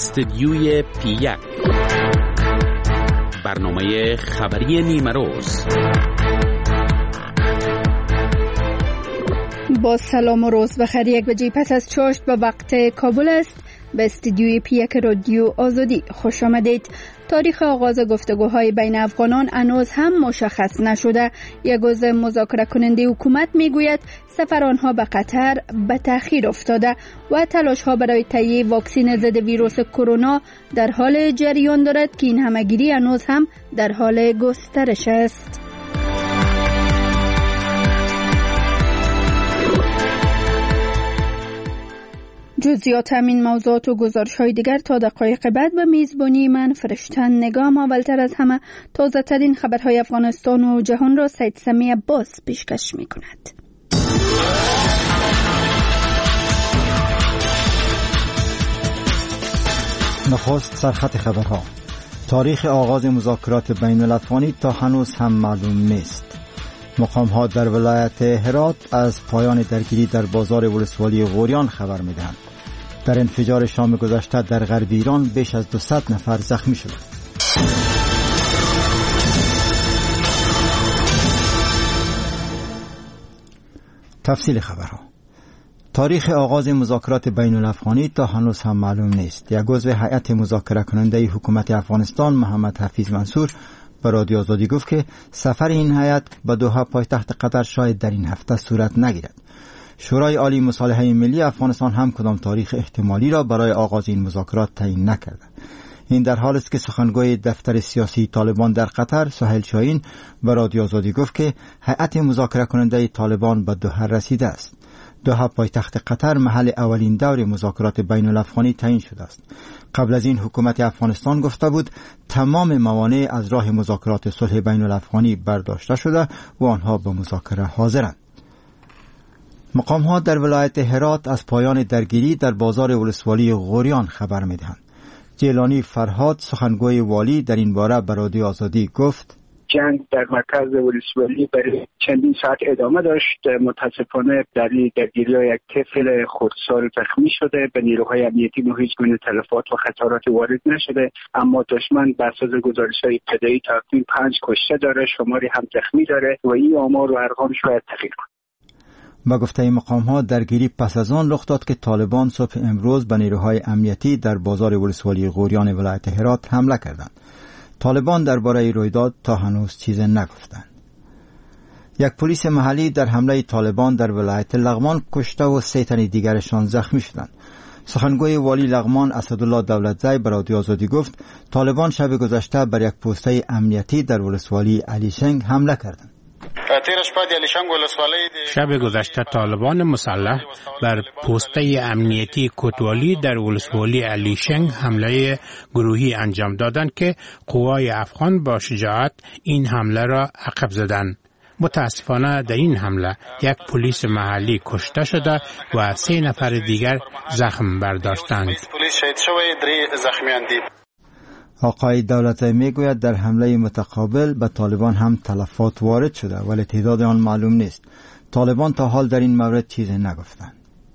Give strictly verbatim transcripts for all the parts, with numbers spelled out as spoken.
استدیوی پی یک، برنامه خبری نیمه روز. با سلام و روز بخیر. یک بجه پس از چاشت به وقت کابل است. به استدیوی پی یک رادیو آزادی خوش آمدید. تاریخ آغاز گفتگوهای بین افغانان هنوز هم مشخص نشده. یک عضو مذاکره کننده حکومت میگوید سفر آنها به قطر به تأخیر افتاده و تلاش ها برای تهیه واکسن ضد ویروس کرونا در حال جریان دارد که این همهگیری هنوز هم در حال گسترش است. جزئیات همین موضوعات و گزارش‌های دیگر تا دقایق بعد به میزبانی من فرشتن نگام. اولتر از همه تازه ترین خبرهای افغانستان و جهان را سید سمی عباس پیشکش می‌کند. نخست سرخط خبرها. تاریخ آغاز مذاکرات بین الافغانی تا هنوز هم معلوم نیست. مقام‌ها در ولایت هرات از پایان درگیری در بازار ولسوالی غوریان خبر می‌دهند. در انفجار شام گذشته در غرب ایران بیش از دویست نفر زخمی شد. تفصیل خبرها. تاریخ آغاز مذاکرات بین الافغانی تا هنوز هم معلوم نیست. یک عضو هیئت مذاکره کننده حکومت افغانستان محمد حفیظ منصور به رادیو آزادی گفت که سفر این هیئت به دوحه پایتخت قطر شاید در این هفته صورت نگیرد. شورای عالی مصالحه ملی افغانستان هم کدام تاریخ احتمالی را برای آغاز این مذاکرات تعیین نکرده. این در حالی است که سخنگوی دفتر سیاسی طالبان در قطر سهیل شاهین به رادیو آزادی گفت که هیئت مذاکره کننده طالبان به دوحه رسیده است. دوحه پایتخت قطر محل اولین دور مذاکرات بین الافغانی تعیین شده است. قبل از این حکومت افغانستان گفته بود تمام موانع از راه مذاکرات صلح بین الافغانی برداشته شده و آنها به مذاکره حاضرند. مقام‌ها در ولایت هرات از پایان درگیری در بازار ولسوالی غوریان خبر می‌دهند. جیلانی فرهاد سخنگوی والی در این باره به رادیو آزادی گفت جنگ در مرکز ولسوالی برای چندین ساعت ادامه داشت. متاسفانه در این درگیری‌ها یک طفل خردسال زخمی شده. به نیروهای امنیتی هیچ گونه تلفات و خساراتی وارد نشده، اما دشمن بر اساس گزارش‌های ابتدایی تقریباً پنج کشته داره، شماری هم زخمی داره و این آمار و ارقام شاید تغییر کنه. با گفته مقام‌ها درگیری پس از آن رخ داد که طالبان صبح امروز به نیروهای امنیتی در بازار ولسوالی غوریان ولایت هرات حمله کردند. طالبان درباره رویداد تا هنوز چیزی نگفتند. یک پلیس محلی در حمله طالبان در ولایت لغمان کشته و سه تن دیگرشان زخمی شدند. سخنگوی والی لغمان اسدالله دولتزی به رادیو آزادی گفت طالبان شب گذشته بر یک پوسته امنیتی در ولسوالی علیشنگ حمله کردند. شب گذشته طالبان مسلح بر پوسته امنیتی کوتوالی در ولسوالی علیشنگ حمله گروهی انجام دادند که قوای افغان با شجاعت این حمله را عقب زدند. متاسفانه در این حمله یک پلیس محلی کشته شده و سه نفر دیگر زخم برداشتند. آقای دولتزی میگوید در حمله متقابل به طالبان هم تلفات وارد شده ولی تعداد آن معلوم نیست. طالبان تا حال در این مورد چیزی نگفتند.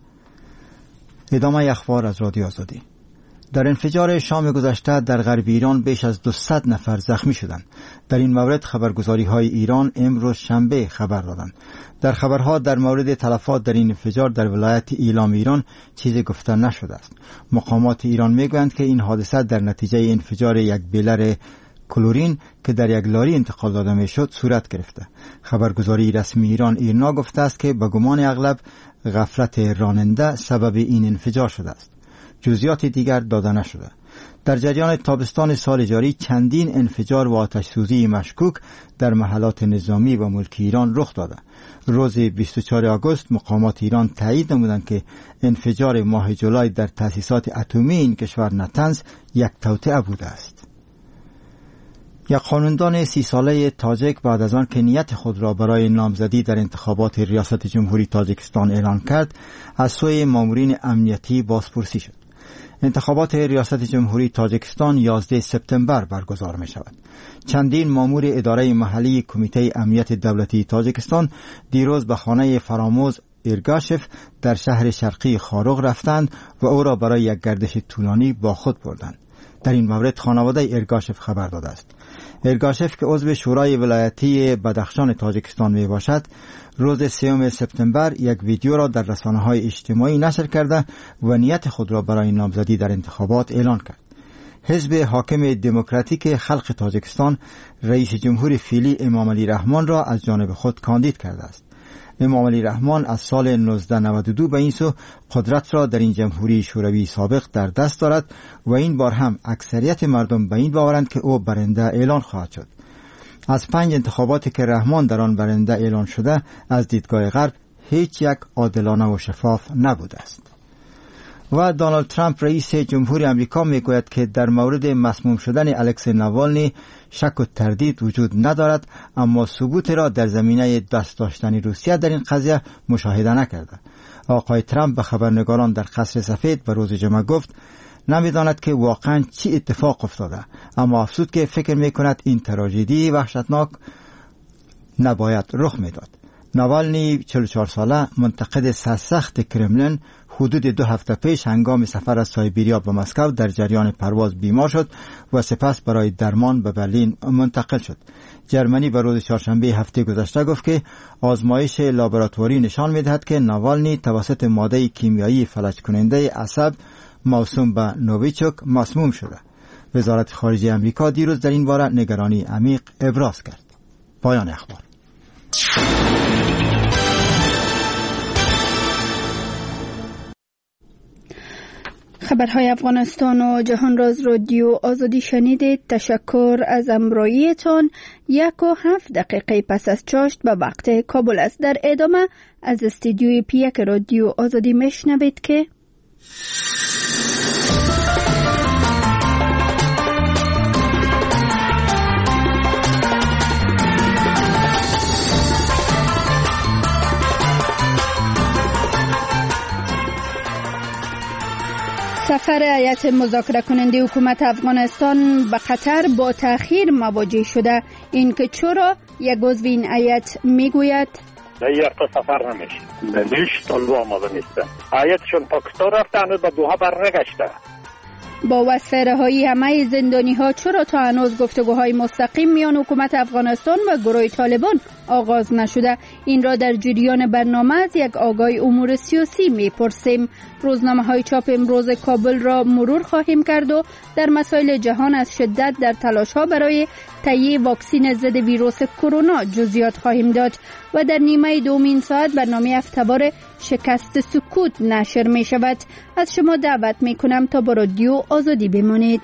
ادامه اخبار از رادیو آزادی. در انفجار شام گذشته در غرب ایران بیش از دویست نفر زخمی شدند. در این مورد خبرگزاری‌های ایران امروز شنبه خبر دادند. در خبرها در مورد تلفات در این انفجار در ولایت ایلام ایران چیزی گفته نشده است. مقامات ایران میگویند که این حادثه در نتیجه انفجار یک بیلر کلورین که در یک لاری انتقال داده میشد صورت گرفته. خبرگزاری رسمی ایران ایرنا گفته است که به گمان اغلب غفلت راننده سبب این انفجار شده است. جزئیات دیگر داده نشده. در جریان تابستان سال جاری چندین انفجار و آتش سوزی مشکوک در محلات نظامی و ملکی ایران رخ داده. روز بیست و چهارم آگوست مقامات ایران تایید نمودند که انفجار ماه جولای در تأسیسات اتمی این کشور نتنز یک توطئه بوده است. یک قانوندان سی ساله تاجیک بعد از آن که نیت خود را برای نامزدی در انتخابات ریاست جمهوری تاجیکستان اعلان کرد، از سوی مامورین امنیتی بازپرسی شد. انتخابات ریاست جمهوری تاجیکستان یازده سپتامبر برگزار می شود. چندین مامور اداره محلی کمیته امنیت دولتی تاجیکستان دیروز به خانه فراموز ایرگاشف در شهر شرقی خاروغ رفتند و او را برای یک گردش طولانی با خود بردند. در این مورد خانواده ایرگاشف خبر داده است. ایرگاشف که عضو شورای ولایتی بدخشان تاجیکستان می باشد، روز سوم سپتامبر یک ویدیو را در رسانه‌های اجتماعی نشر کرده و نیت خود را برای نامزدی در انتخابات اعلان کرد. حزب حاکم دموکراتیک خلق تاجیکستان رئیس جمهور فعلی امام علی رحمان را از جانب خود کاندید کرده است. امام علی رحمان از سال نوزده نود و دو به این سو قدرت را در این جمهوری شوروی سابق در دست دارد و این بار هم اکثریت مردم به این باورند که او برنده اعلان خواهد شد. از پنج انتخاباتی که رحمان در آن برنده اعلان شده، از دیدگاه غرب هیچ یک عادلانه و شفاف نبوده است. و دونالد ترامپ رئیس جمهوری آمریکا میگوید که در مورد مسموم شدن الکسی ناوالنی شک و تردید وجود ندارد، اما ثبوت را در زمینه دست داشتن روسیه در این قضیه مشاهده نکرده. آقای ترامپ به خبرنگاران در قصر سفید به روز جمعه گفت نمیداند که واقعا چی اتفاق افتاده، اما افزود که فکر میکند این تراژدی وحشتناک نباید رخ میداد. ناوالنی چهل و چهار ساله منتقد سرسخت کرملین حدود دو هفته پیش هنگام سفر از سایبریا به مسکو در جریان پرواز بیمار شد و سپس برای درمان به برلین منتقل شد. جرمنی به روز چهارشنبه هفته گذشته گفت که آزمایش لابراتواری نشان می‌دهد که ناوالنی توسط ماده کیمیایی فلج کننده عصب موسوم به نوویچوک مسموم شده. وزارت خارجه آمریکا دیروز در این باره نگرانی عمیق ابراز کرد. پایان اخبار. خبرهای افغانستان و جهان راز رادیو آزادی شنیدید. تشکر از همراهیتان. یک و هفت دقیقه پس از چاشت به وقت کابل است. در ادامه از استودیوی پیک رادیو آزادی میشنوید که سفر هیئت مذاکره کننده حکومت افغانستان به قطر با تأخیر مواجه شده. این که چرا یک عضو این هیئت میگوید در یک تا سفر نمیشه، نمیش طلبه آماده نیستن. هیئتشون پاکستان رفته، هنوز به دوحه برنگشته. با وصف رهایی همه زندانی ها چرا تا هنوز گفتگوهای مستقیم میان حکومت افغانستان و گروه طالبان آغاز نشده؟ این را در جریان برنامه از یک آگاه امور سیاسی میپرسیم. روزنامه های چاپ امروز کابل را مرور خواهیم کرد و در مسائل جهان از شدت در تلاش ها برای تهیه واکسن ضد ویروس کرونا جزئیات خواهیم داد و در نیمه دومین ساعت برنامه هفته‌وار شکست سکوت نشر می شود. از شما دعوت می کنم تا با رادیو آزادی بمانید.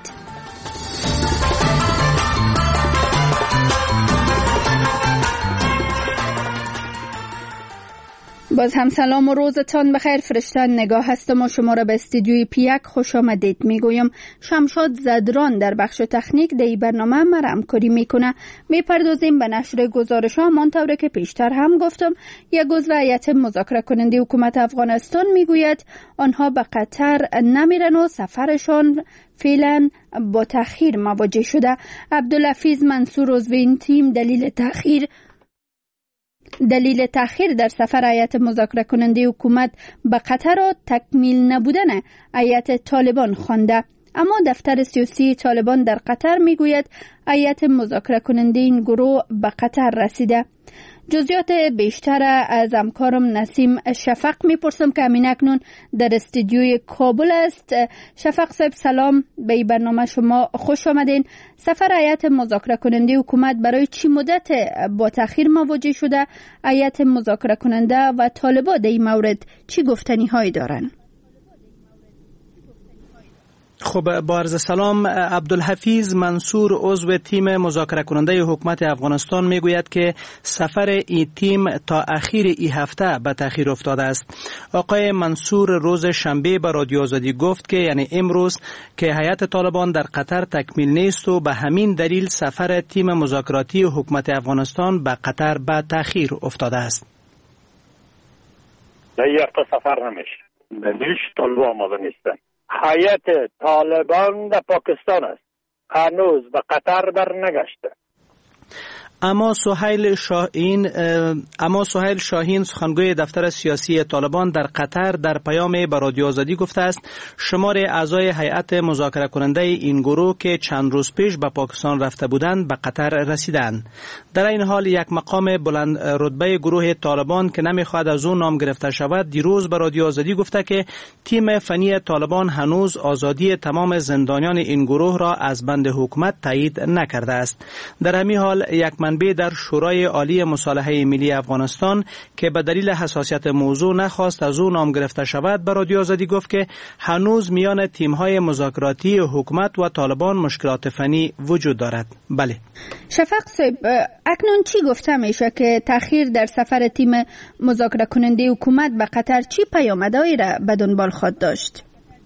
باز هم سلام و روزتان بخیر. فرشتن نگاه هستم و شما را به استودیوی پیک خوش آمدید میگویم. شمشاد زدران در بخش تکنیک در برنامه مرا همکاری میکنه. میپردازیم به نشر گزارش ها. همانطور که پیشتر هم گفتم، یک عضو هیئت مذاکره کننده حکومت افغانستان میگوید آنها به قطر نمیرن و سفرشان فعلا با تأخیر مواجه شده. عبدالحفیظ منصور عضو این تیم دلیل تأخیر دلیل تأخیر در سفر هیئت مذاکره کننده حکومت به قطر را تکمیل نبودن هیئت طالبان خوانده. اما دفتر سیاسی طالبان در قطر میگوید هیئت مذاکره کننده این گروه به قطر رسیده. جزئیات بیشتر از همکارم نسیم شفق میپرسم که همین اکنون در استودیوی کابل است. شفق صاحب سلام، به برنامه شما خوش آمدین. سفر هیئت مذاکره کننده حکومت برای چی مدت با تأخیر مواجه شده؟ هیئت مذاکره کننده و طالبان در این مورد چی گفتنی هایی دارن؟ خب با عرض سلام، عبدالحفیظ منصور عضو تیم مذاکره کننده حکومت افغانستان میگوید که سفر این تیم تا اخیر این هفته به تأخیر افتاده است. آقای منصور روز شنبه به رادیو آزادی گفت که یعنی امروز که هیئت طالبان در قطر تکمیل نیست و به همین دلیل سفر تیم مذاکراتی حکومت افغانستان به قطر به تأخیر افتاده است. در یک تا سفر نمیشه، نمیش طلبه آماده نیستن. هیئت طالبان در پاکستان است، هنوز به قطر برنگشته. اما سهیل شاهین اما سهیل شاهین سخنگوی دفتر سیاسی طالبان در قطر در پیام به رادیو آزادی گفته است شمار اعضای هیئت مذاکره کننده این گروه که چند روز پیش به پاکستان رفته بودند به قطر رسیدند. در این حال یک مقام بلند رتبه گروه طالبان که نمیخواهد از او نام گرفته شود دیروز به رادیو آزادی گفته که تیم فنی طالبان هنوز آزادی تمام زندانیان این گروه را از بند حکومت تایید نکرده است. در همین حال یک منبع در شورای عالی مصالحه ملی افغانستان که به دلیل حساسیت موضوع نخواست از او نام گرفته شود به رادیو آزادی گفت که هنوز میان تیم‌های مذاکراتی حکومت و طالبان مشکلات فنی وجود دارد. بله. شفق صاحب، اکنون چی گفته میشه که تأخیر در سفر تیم مذاکره کننده حکومت به قطر چی پیامدهایی را به دنبال خواهد داشت؟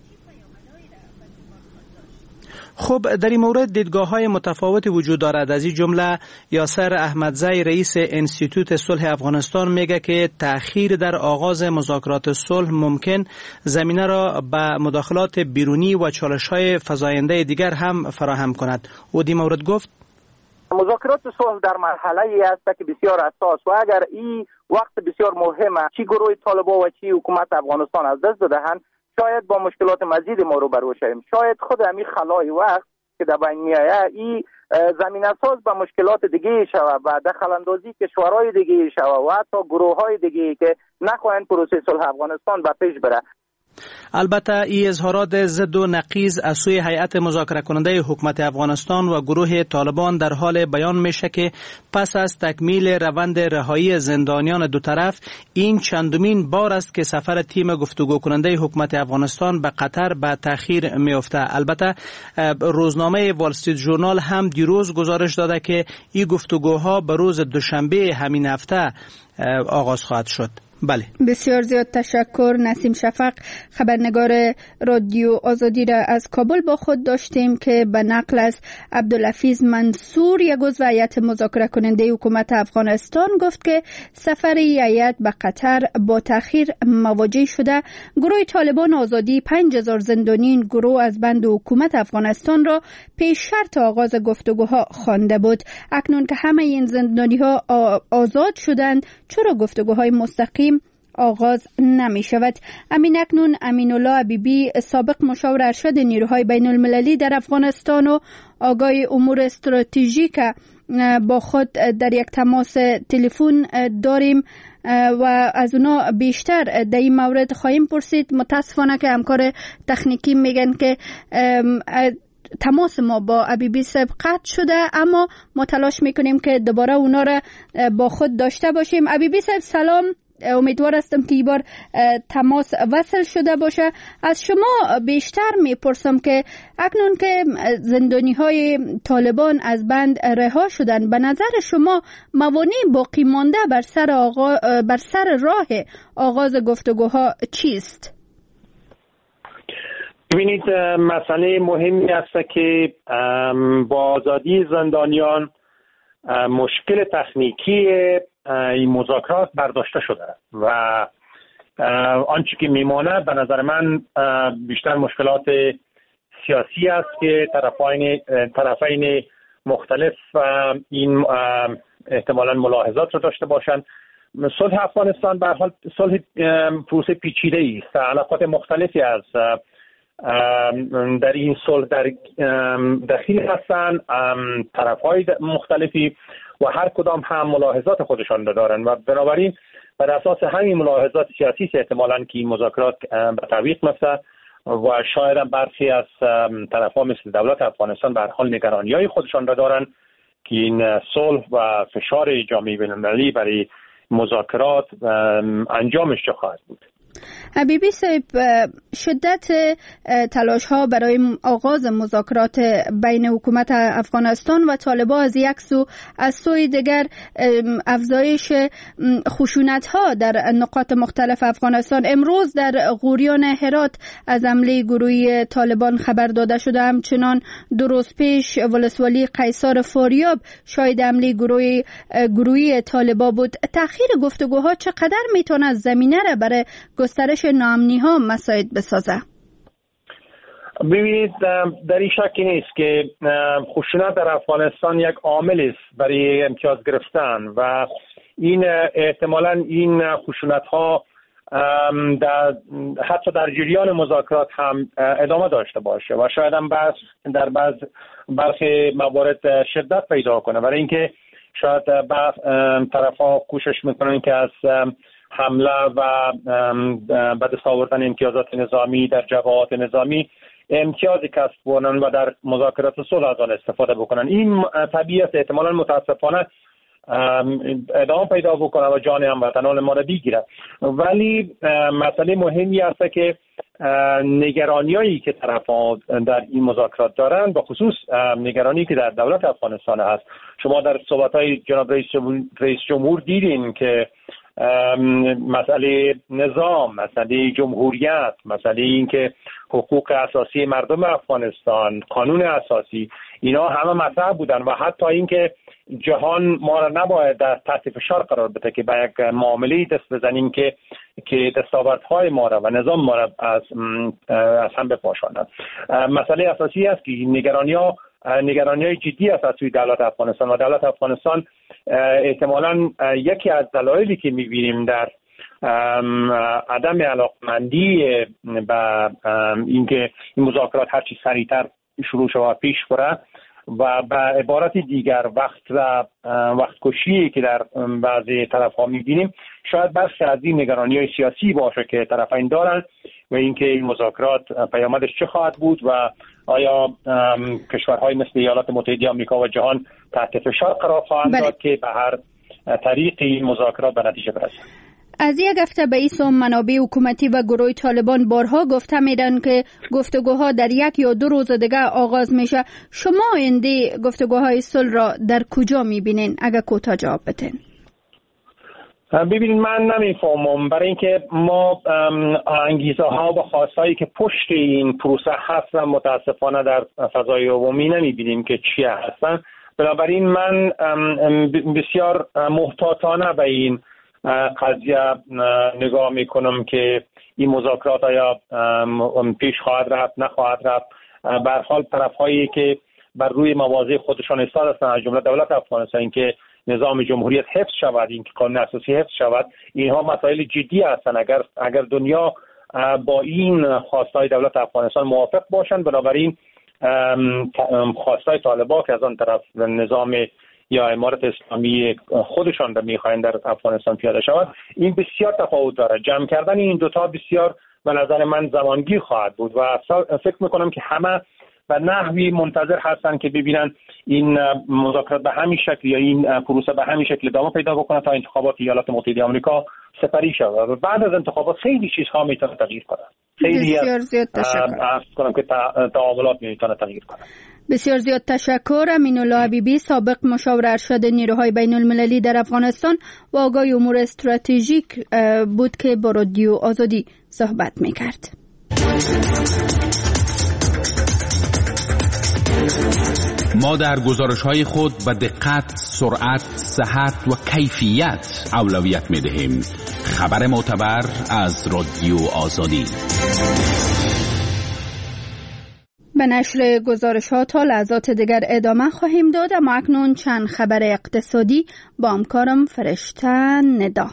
خب در این مورد دیدگاه‌های متفاوتی وجود دارد. از این جمله یاسر احمدزی رئیس انستیتوت صلح افغانستان میگه که تأخیر در آغاز مذاکرات صلح ممکن زمینه را به مداخلات بیرونی و چالش‌های فزاینده دیگر هم فراهم کند. او در این مورد گفت مذاکرات صلح در مرحله‌ای است که بسیار حساس و اگر این وقت بسیار مهمه چی گروه طالبان و چی حکومت افغانستان از دست بدهند شاید با مشکلات مزید ما رو برو شویم. شاید خود همین خلای وقت که در بین میآید این زمین اساس به مشکلات دیگه شود و دخل اندازی کشورهای دیگه شود و حتی گروه‌های دیگه که نخواهند پروسه صلح افغانستان به پیش بره. البته این اظهارات ضد و نقیض از سوی هیئت مذاکره کننده حکومت افغانستان و گروه طالبان در حال بیان میشه که پس از تکمیل روند رهایی زندانیان دو طرف این چندمین بار است که سفر تیم گفتگو کننده حکومت افغانستان به قطر به تأخیر میفته. البته روزنامه وال استریت ژورنال هم دیروز گزارش داده که این گفتگوها به روز دوشنبه همین هفته آغاز خواهد شد. بله. بسیار زیاد تشکر نسیم شفق. خبرنگار رادیو آزادی را از کابل با خود داشتیم که به نقل از عبدالحفیظ منصور یک عضو هیئت مذاکره کننده حکومت افغانستان گفت که سفر هیئت به قطر با تأخیر مواجه شده. گروه طالبان آزادی پنج هزار زندانی این گروه از بند حکومت افغانستان را پیش شرط آغاز گفتگوها خوانده بود. اکنون که همه این زندانی ها آزاد شدند چرا گفتگوهای مستقیم آغاز نمی شود؟ امین اکنون امین الله حبیبی سابق مشاور ارشد نیروهای بین المللی در افغانستان و آگاه امور استراتژیک با خود در یک تماس تلفن داریم و از اونا بیشتر در این مورد خواهیم پرسید. متاسفانه که همکار تکنیکی میگن که تماس ما با حبیبی صاحب قطع شده، اما ما تلاش میکنیم که دوباره اونا را با خود داشته باشیم. حبیبی صاحب سلام، امیدوار هستم که این بار تماس وصل شده باشه. از شما بیشتر میپرسم که اکنون که زندانی های طالبان از بند رها شدن، به نظر شما موانع باقی مانده بر سر, آغا... بر سر راه آغاز گفتگوها چیست؟ ببینید مسئله مهمی است که با آزادی زندانیان مشکل تکنیکی این مذاکرات برداشته شده و آنچه که میمانه به نظر من بیشتر مشکلات سیاسی است که طرفین طرفین مختلف این احتمالاً ملاحظات رو داشته باشند. صلح افغانستان به هر حال صلح پروسه پیچیده است. علاقات مختلفی از در این صلح در دخیل هستند، طرف‌های مختلفی و هر کدام هم ملاحظات خودشان دارند و بنابراین بر اساس همین ملاحظات سیاسی احتمالاً که این مذاکرات به تعویق میفته و شاید هم برخی از طرف‌ها مثل دولت افغانستان به هر حال نگرانی‌های خودشان را دارند که این صلح و فشار جامعه بین‌المللی برای مذاکرات انجامش چه خواهد بود. حبیبی صاحب، شدت تلاش ها برای آغاز مذاکرات بین حکومت افغانستان و طالبان از یک سو، از سوی دیگر افزایش خشونت ها در نقاط مختلف افغانستان. امروز در غوریان هرات از حمله گروهی طالبان خبر داده شده. همچنان دو روز پیش ولسوالی قیصر فاریاب شاهد حمله گروهی گروهی طالبان بود. تأخیر گفتگوها چقدر میتونه زمینه را برای گسترش ناامنی ها مساعد بسازه؟ ببینید در این شکی نیست که خشونت در افغانستان یک عامل است برای امتیاز گرفتن و این احتمالاً این خشونت ها در حتی در جریان مذاکرات هم ادامه داشته باشه و شاید هم بس در بعض برخی موارد شدت پیدا کنه، برای اینکه شاید طرف‌ها کوشش میکنن که از حمله و به دست آوردن امتیازات نظامی در جبهات نظامی امتیازی کسب کنن و در مذاکرات صلح از آن استفاده بکنن. این طبیعت احتمالاً متاسفانه ادامه پیدا بکنه و جان هموطنان ما را بگیره، ولی مسئله مهمی است که نگرانیایی که طرف‌ها در این مذاکرات دارند، به خصوص نگرانی که در دولت افغانستان هست. شما در صحبت‌های جناب رئیس جمهور, رئیس جمهور دیدین که مسئله نظام، مسئله جمهوریت، مسئله این که حقوق اساسی مردم افغانستان، قانون اساسی، اینا همه مطرح بودن و حتی این که جهان ما را نباید در تحت فشار قرار بده که به یک معامله دست بزنیم که که دستاوردهای ما را و نظام ما را از از هم بپاشاند. مسئله اساسی است که نگرانی‌ها نگرانی‌های جدی است از سوی دولت افغانستان و دولت افغانستان احتمالاً یکی از دلایلی که می‌بینیم در عدم علاقمندی به اینکه این مذاکرات هر چی سریعتر شروع شود پیش بره و به عبارت دیگر وقت و وقت کشی که در بعضی طرف‌ها می‌بینیم شاید بخش از این نگرانی‌های سیاسی باشه که طرفین دارن و اینکه این مذاکرات پیامدش چه خواهد بود و آیا کشورهای مثل ایالات متحده آمریکا و جهان تحت فشار قرار خواهند داد که به هر طریق این مذاکرات به نتیجه برسند. از یک هفته به این سو منابع حکومتی و گروه طالبان بارها گفته میدن که گفتگوها در یک یا دو روز دیگه آغاز میشه. شما آینده گفتگوهای صلح را در کجا میبینین؟ اگه کوتاه جواب بدین. ببینید من نمیفهمم، برای اینکه ما انگیزه ها و خواستهایی که پشت این پروسه هستن متاسفانه در فضای عمومی نمیبینیم که چیه هستن. بنابراین من بسیار محتاطانه به این قضیه نگاه میکنم که این مذاکرات آیا پیش خواهد رفت نخواهد رفت. به هر حال طرف‌هایی که بر روی مواضع خودشان ایستاده هستند از جمله دولت افغانستان که نظام جمهوریت حفظ شود، این که قانون اساسی حفظ شود، اینها مسائل جدی هستند. اگر اگر دنیا با این خواستهای دولت افغانستان موافق باشند، بنابراین خواستهای طالبان که از آن طرف نظام یا امارت اسلامی خودشان را میخواهند در افغانستان پیاده شود، این بسیار تفاوت دارد. جمع کردن این دوتا بسیار به نظر من زمانگیر خواهد بود و فکر میکنم که همه به نحوی منتظر هستند که ببینن این مذاکرات به همین شکل یا این پروسه به همین شکل ادامه پیدا بکنه تا انتخابات ایالات متحده آمریکا سپری شود و بعد از انتخابات خیلی چیزها میتونه تغییر کنه. خیلی از کنم که تعاملات میتونه تغییر کنه. بسیار زیاد تشکر. امین‌الله حبیبی، سابق مشاور ارشد نیروهای بین المللی در افغانستان و آگاه امور استراتژیک بود که با رادیو آزادی صحبت میکرد. ما در گزارش‌های خود به دقت، سرعت، صحت و کیفیت اولویت می‌دهیم. خبر معتبر از رادیو آزادی. به نشر گزارش‌ها تا لحظات دیگر ادامه خواهیم داد، اما اکنون چند خبر اقتصادی با همکارم فرشته ندا.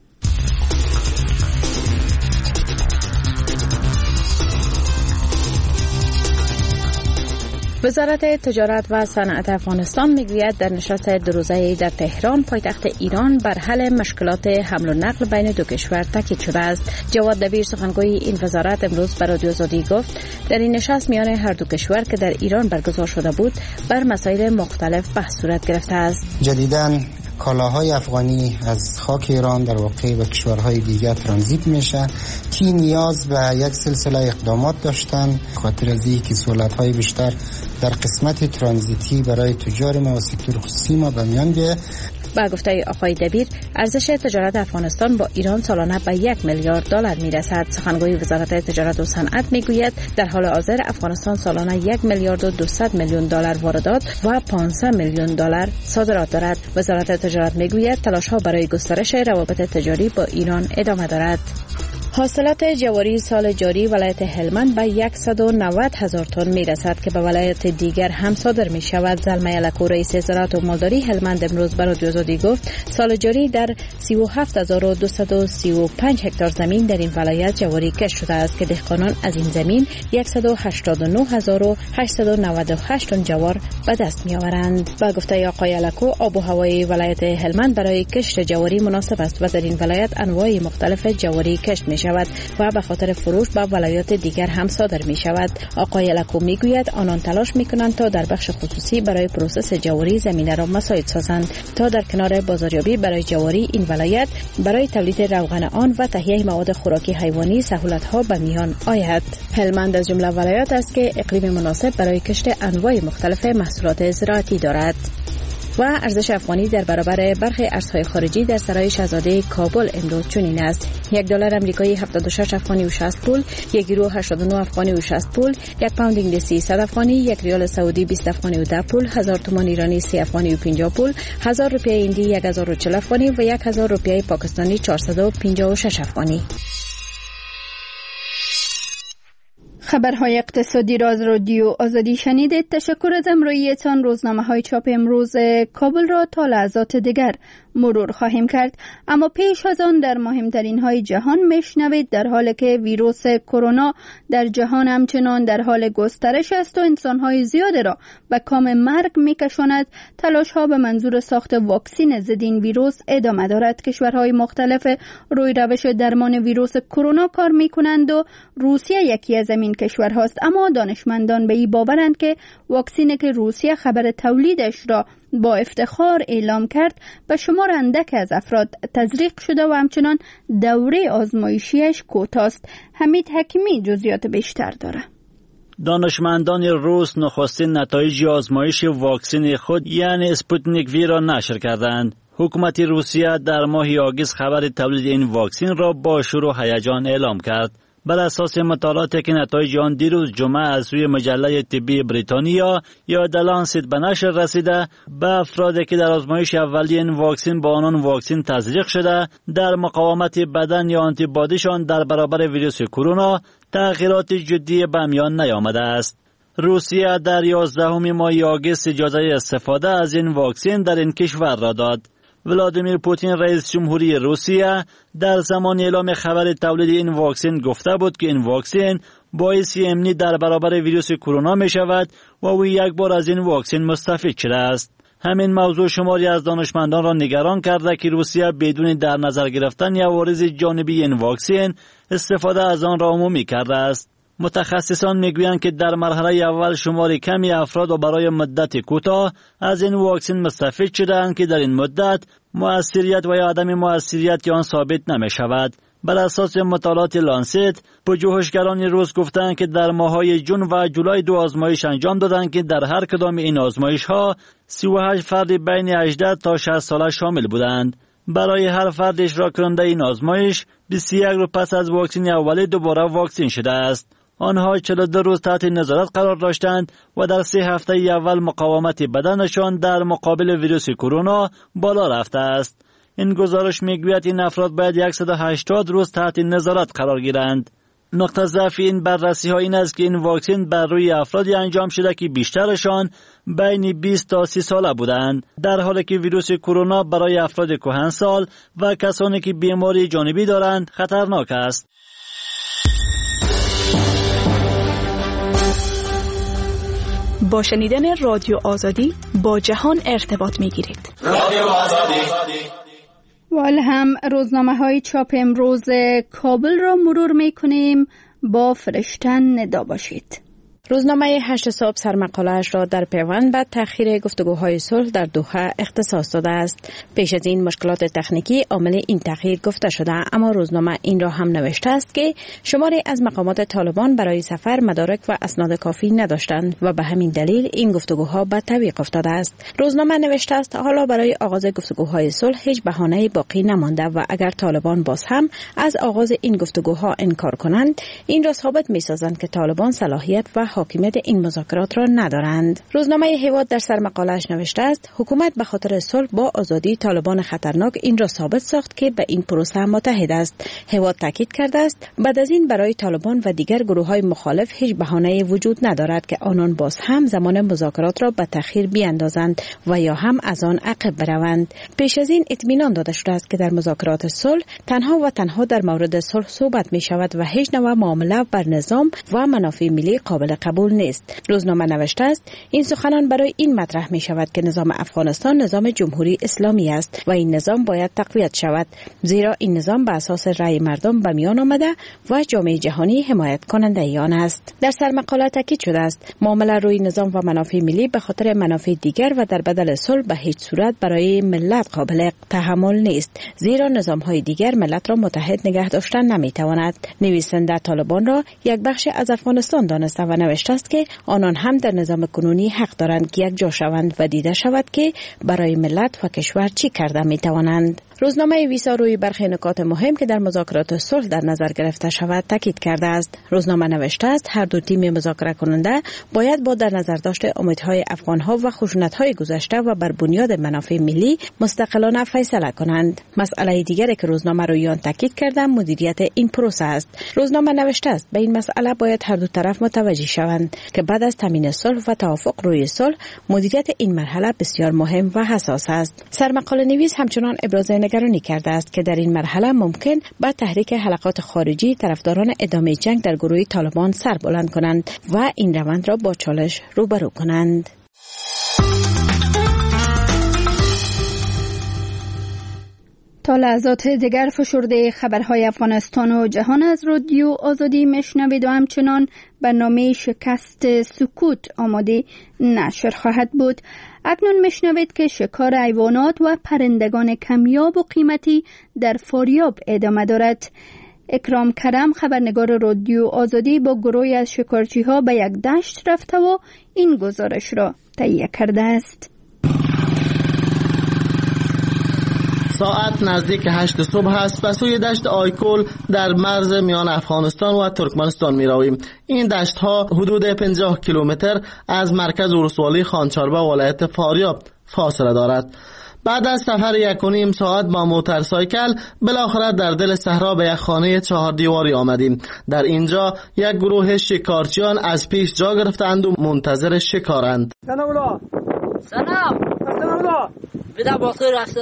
وزارت تجارت و صنعت افغانستان میگوید در نشست دو روزه‌ای در تهران پایتخت ایران بر حل مشکلات حمل و نقل بین دو کشور تاکید شده است. جواد دبیر سخنگوی این وزارت امروز به رادیو آزادی گفت در این نشست میان هر دو کشور که در ایران برگزار شده بود بر مسائل مختلف بحث صورت گرفته است. جدیداً کالاهای افغانی از خاک ایران در واقع به کشورهای دیگر ترانزیت میشه که نیاز به یک سلسله اقدامات داشتن خاطر از اینکه سهولت‌های بیشتر در قسمت ترانزیتی برای تجار ما و سکتور خصوصی ما به میان بیاید. با گفته آقای دبیر ارزش تجارت افغانستان با ایران سالانه به یک میلیارد دلار میرسد. سخنگوی وزارت تجارت و صنعت میگوید در حال حاضر افغانستان سالانه یک میلیارد و دویست میلیون دلار واردات و پانصد میلیون دلار صادرات دارد. وزارت تجارت میگوید تلاش‌ها برای گسترش روابط تجاری با ایران ادامه دارد. حاصلات جواری سال جاری ولایت هلمند به صد و نود هزار تن می رسد که به ولایت دیگر هم صادر می شود. زلمه یلکو رئیس زراعت و مالداری هلمند امروز به رادیو آزادی گفت سال جاری در سی و هفت هزار و دویست و سی و پنج هکتار زمین در این ولایت جواری کشت شده است که دهقانان از این زمین صد و هشتاد و نه هزار و هشتصد و نود و هشت تن جوار به دست می آورند. با گفته آقای یلکو آب و هوای ولایت هلمند برای کشت جواری مناسب است و در این ولایت انواع مختلف جواری کشت می شود و به خاطر فروش به ولایات دیگر هم صادر می شود. آقای یلکو می گوید آنان تلاش می کنند تا در بخش خصوصی برای پروسس جواری زمینه را مساعد سازند تا در کنار بازاریابی برای جواری این ولایت برای تولید روغن آن و تهیه مواد خوراکی حیوانی سهولت ها به میان آید. هلمند از جمله ولایات است که اقلیم مناسب برای کشت انواع مختلف محصولات زراعتی دارد. و ارزش افغانی در برابر برخی ارزهای خارجی در سرای شاهزاده کابل امروز چنین است: یک دلار آمریکایی هفتاد و شش افغانی و شصت پول، یک یورو هشتاد و نه افغانی و شصت پول، یک پوند انگلیسی صد افغانی، یک ریال سعودی بیست افغانی و ده پول، هزار تومان ایرانی سی افغانی و پنجاه پول، هزار روپیه هندی یک هزار و چهل افغانی و یک هزار روپیه پاکستانی چهارصد و پنجاه و شش افغانی. خبرهای اقتصادی را از رادیو آزادی شنیدید. تشکر از همراهیتان. روزنامه های چاپ امروز کابل را تا لحظات دیگر مرور خواهیم کرد، اما پیش از آن در مهمترین های جهان میشنوید در حالی که ویروس کرونا در جهان همچنان در حال گسترش است و انسان های زیادی را به کام مرگ میکشاند، تلاش ها به منظور ساخت واکسن ضد این ویروس ادامه دارد. کشورهای مختلف روی روش درمان ویروس کرونا کار میکنند و روسیه یکی از این کشورهاست، اما دانشمندان به این باورند که واکسنی که روسیه خبر تولیدش را با افتخار اعلام کرد به شمار اندک از افراد تزریق شده و همچنان دوره آزمایشیش کوتاست. حمید حکیمی جزئیات بیشتر داره. دانشمندان روس نخستین نتایج آزمایش واکسن خود یعنی اسپوتنیک وی را نشر کردند. حکومت روسیه در ماه آگوست خبر تولید این واکسن را با شور و هیجان اعلام کرد. بر اساس مطالعاتی که نتایج آن دیروز جمعه از سوی مجله طبی بریتانیا یا د لانست به نشر رسیده، به افرادی که در آزمایش اولیه این واکسن با آنان واکسن تزریق شده در مقاومت بدن یا آنتیبادیشان در برابر ویروس کرونا تغییرات جدی به میان نیامده است. روسیه در یازدهم ماه آگوست اجازه استفاده از این واکسن در این کشور را داد. ولادیمیر پوتین رئیس جمهوری روسیه در زمان اعلام خبر تولید این واکسن گفته بود که این واکسن باعث امنی در برابر ویروس کرونا می شود و او یک بار از این واکسن مستفید شده است. همین موضوع شماری از دانشمندان را نگران کرده که روسیه بدون در نظر گرفتن عوارض جانبی این واکسن استفاده از آن را عمومی کرده است. متخصصان میگویند که در مرحله اول شمار کمی افراد و برای مدت کوتاه از این واکسن مستفید شدند که در این مدت مؤثریت و یا عدم مؤثریت آن ثابت نمی شود. بر اساس مطالعات لانست، پژوهشگران روس گفتند که در ماه‌های جون و جولای دو آزمایش انجام دادند که در هر کدام این آزمایش‌ها سی و هشت فرد بین هجده تا شصت ساله شامل بودند. برای هر فرد اجرا کننده این آزمایش بیست و یک روز پس از واکسن اولی دوباره واکسن شده است. آنها چهل و دو روز تحت نظارت قرار داشتند و در سه هفته اول مقاومت بدنشان در مقابل ویروس کرونا بالا رفته است. این گزارش میگوید این افراد باید صد و هشتاد روز تحت نظارت قرار گیرند. نقطه ضعف این بررسی ها این است که این واکسن بر روی افرادی انجام شده که بیشترشان بین بیست تا سی ساله بودند، در حالی که ویروس کرونا برای افراد کهنسال و کسانی که بیماری جانبی دارند خطرناک است. با شنیدن رادیو آزادی با جهان ارتباط میگیرید. رادیو آزادی. وال هم روزنامه های چاپ امروز کابل را مرور میکنیم. با فرشتن ندا باشید. روزنامه هشت صبح سرمقاله‌اش را در پیوند به تأخیر گفتگوهای صلح در دوحه اختصاص داده است. پیش از این مشکلات تکنیکی عامل این تأخیر گفته شده، اما روزنامه این را هم نوشته است که شماری از مقامات طالبان برای سفر مدارک و اسناد کافی نداشتند و به همین دلیل این گفتگوها به تعویق افتاده است. روزنامه نوشته است حالا برای آغاز گفتگوهای صلح هیچ بهانه‌ای باقی نمانده و اگر طالبان باز هم از آغاز این گفتگوها انکار کنند، این را ثابت می‌سازند که طالبان صلاحیت و حاکمیت این مذاکرات را ندارند. روزنامه هیواد در سرمقاله‌اش نوشته است حکومت به خاطر صلح با آزادی طالبان خطرناک این را ثابت ساخت که به این پروسه متحد است. هیواد تاکید کرده است بعد از این برای طالبان و دیگر گروه‌های مخالف هیچ بهانه‌ای وجود ندارد که آنان باز هم زمان مذاکرات را به تأخیر بیاندازند و یا هم از آن عقب بروند. پیش از این اطمینان داده شده است که در مذاکرات صلح تنها و تنها در مورد صلح صحبت می شود و هیچ نوع معامله بر نظام و منافع ملی قابل قبول نیست. روزنامه نوشته است این سخنان برای این مطرح می شود که نظام افغانستان نظام جمهوری اسلامی است و این نظام باید تقویت شود، زیرا این نظام به اساس رأی مردم به میان آمده و جامعه جهانی حمایت کننده آن است. در سرمقاله تاکید شده است معامله روی نظام و منافع ملی به خاطر منافع دیگر و در بدل صلح به هیچ صورت برای ملت قابل تحمل نیست، زیرا نظام‌های دیگر ملت را متحد نگه داشتن نمی‌تواند. نویسنده طالبان را یک بخش از افغانستان دانسته و نوشته است که آنان هم در نظام کنونی حق دارند که یک جا شوند و دیده شود که برای ملت و کشور چی کرده می‌توانند. روزنامه ویسا روی برخی نکات مهم که در مذاکرات صلح در نظر گرفته شود تاکید کرده است. روزنامه نوشته است هر دو تیم مذاکره کننده باید با در نظر داشت امیدهای افغانها و خشونت‌های گذشته و بر بنیاد منافع ملی مستقلانه فیصله کنند. مسئله دیگری که روزنامه روی آن تاکید کرده مدیریت این پروسه است. روزنامه نوشته است به این مسئله باید هر دو طرف متوجه شوند که بعد از تامین صلح و توافق روی صلح مدیریت این مرحله بسیار مهم و حساس است. سرمقاله نویس همچنان ابراز نگرانی کرده است که در این مرحله ممکن به تحریک حلقات خارجی طرفداران ادامه جنگ در گروه طالبان سر بلند کنند و این روند را با چالش روبرو کنند. تا لحظات دیگر فشرده خبرهای افغانستان و جهان از رادیو آزادی میشنوید و همچنان برنامه شکست سکوت آماده نشر خواهد بود. اکنون میشنوید که شکار حیوانات و پرندگان کمیاب و قیمتی در فاریاب ادامه دارد. اکرام کرم خبرنگار رادیو آزادی با گروهی از شکارچی ها به یک دشت رفته و این گزارش را تهیه کرده است. ساعت نزدیک هشت صبح است و سوی دشت آیکول در مرز میان افغانستان و ترکمنستان می رویم. این دشت ها حدود پنجاه کیلومتر از مرکز ولسوالی خانچاربه ولایت فاریاب فاصله دارد. بعد از سفر یک و نیم ساعت با موتورسایکل بالاخره در دل صحرا به یک خانه چهار دیواری آمدیم. در اینجا یک گروه شکارچیان از پیش جا گرفتند و منتظر شکارند. سلام سلام سلام بدا بخیر رفته.